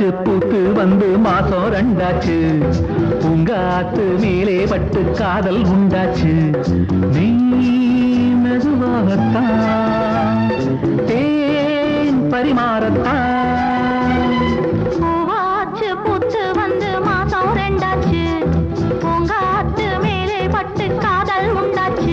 பூத்து வந்து மாசம் ரெண்டாச்சு. பூங்காத்து மேலே பட்டு காதல் உண்டாச்சு. நீ மெதுவாகத்தான் தேன் பரிமாறத்தான். பூவாச்சு பூத்து வந்து மாசம் ரெண்டாச்சு. பூங்காத்து மேலே பட்டு காதல் உண்டாச்சு.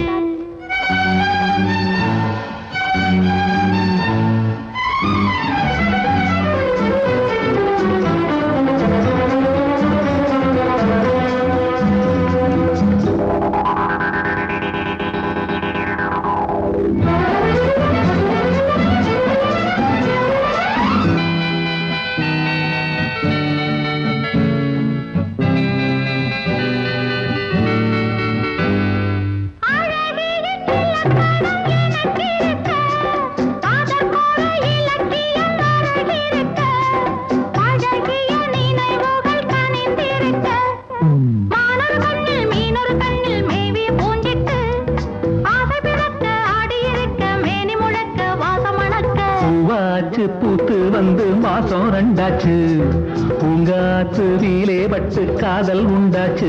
பூத்து வந்து மாசம் ரெண்டாச்சு. பூங்காத்து மேலே பட்டு காதல் உண்டாச்சு.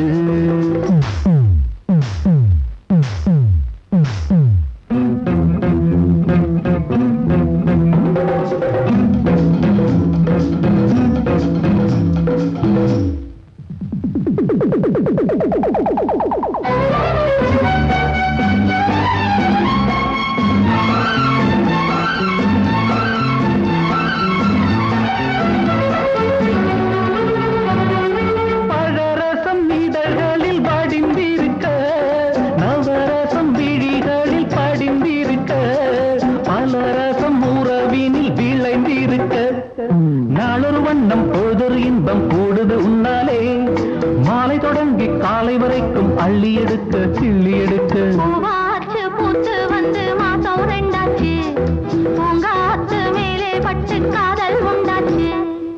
நாளொரு வண்ணம் பொழுதொரு இன்பம் கூடுது உன்னாலே. மாலை தொடங்கி காலை வரைக்கும் அள்ளி எடுக்க கிள்ளி எடுக்க. பூவாச்சு பூத்து வந்து மாசம் ரெண்டாச்சு. பூங்காத்து மேலே பட்டு காதல் உண்டாச்சு.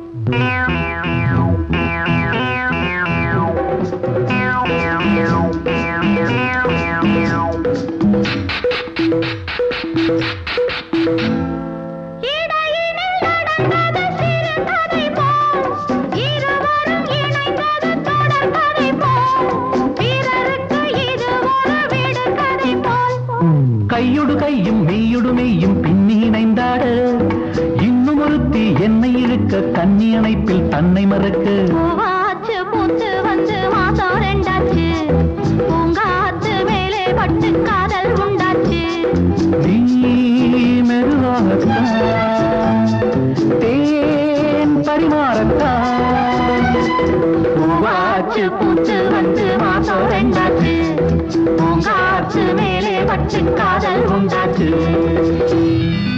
கையொடு கையும் மெய்யொடு மெய்யும் பின்னி இணைந்தாட. இன்னும் ஒருத்தி என்னை இழுக்க கன்னி அணைப்பில் தன்னை மறக்க. பூவாச்சு பூத்து வந்து மாசம் ரெண்டாச்சு. பூங்காத்து மேலே பட்டு காதல் உண்டாச்சு. நீ மெதுவாகத்தான் தேன் பரிமாறத்தான். பூவாச்சு பூத்து வந்து மாசம் ரெண்டாச்சு. பூங்காத்து மேலே பட்டு காதல் உண்டாச்சு.